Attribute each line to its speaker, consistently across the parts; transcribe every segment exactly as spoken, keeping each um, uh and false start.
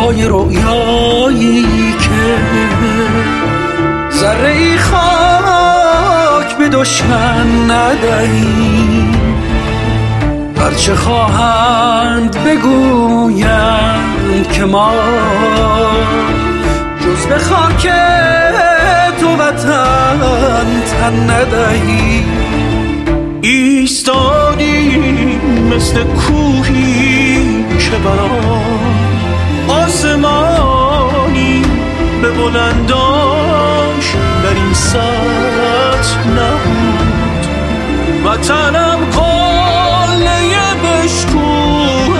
Speaker 1: پای رویایی که ذره ای خاک به دشمن ندهی. هرچه خواهند بگویند که ما جز به خاک تو وطن تن ندهی.
Speaker 2: ایستادی مثل کوهی که برام آسمانی به بلنداش در این سطح نبود. وطنم قله بشکوه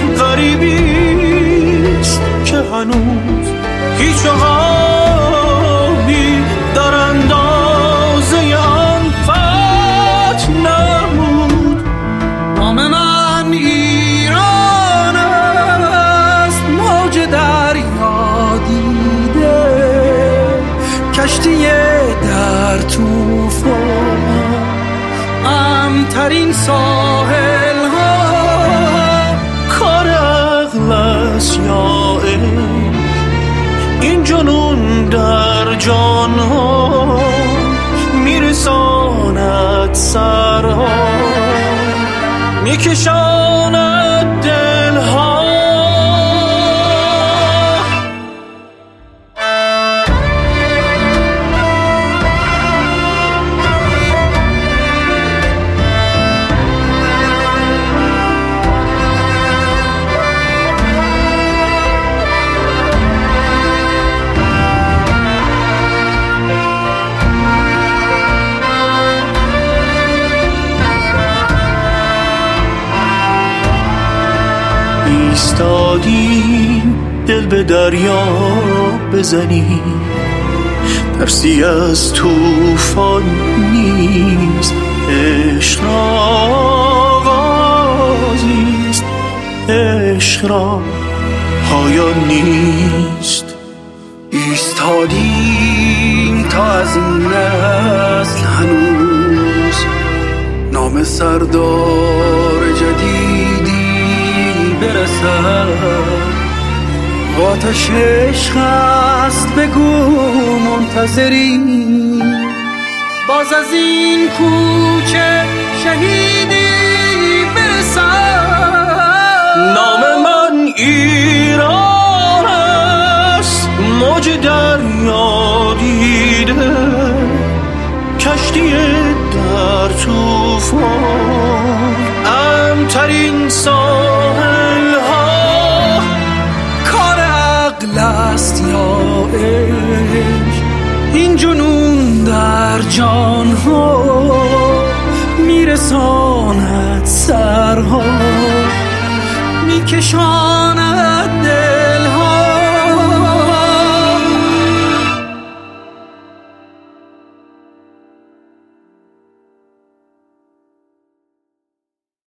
Speaker 2: غریبیست که هنوز هیچ عقابی در اندازه آن فتح نبود.
Speaker 1: نام من ایران است، موج دریا دیده، کشتی در طوفان، امترین ساحل ها.
Speaker 2: کار عقل است یا این جنون در جان ها میرساند سرها، میکشاند دل ها. ایستادیم دل به دریا بزنیم، ترسی از طوفان نیست، عشق را آغازیست، عشق را پایان نیست.
Speaker 1: ایستادیم تا از این نسل هنوز نام سردار جدیدی برسد. آتش عشق است بگو منتظری، باز از این کوچه شهیدی برسد.
Speaker 2: نام من ایران است، موج دریا دیده، کشتی در طوفان، امترین ساحل ها.
Speaker 1: کار عقل است یا عشق، این جنون در جان ها میرساند سرها، میکشاند